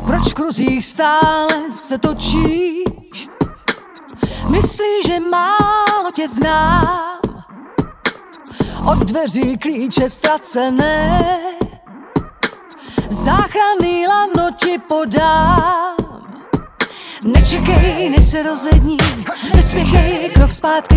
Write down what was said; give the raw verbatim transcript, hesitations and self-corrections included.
Proč v kruzích stále se točíš? Myslíš, že málo tě znám? Od dveří klíče ztracené, záchranný lano ti podám. Nečekej, než se rozední, nespěchej, krok zpátky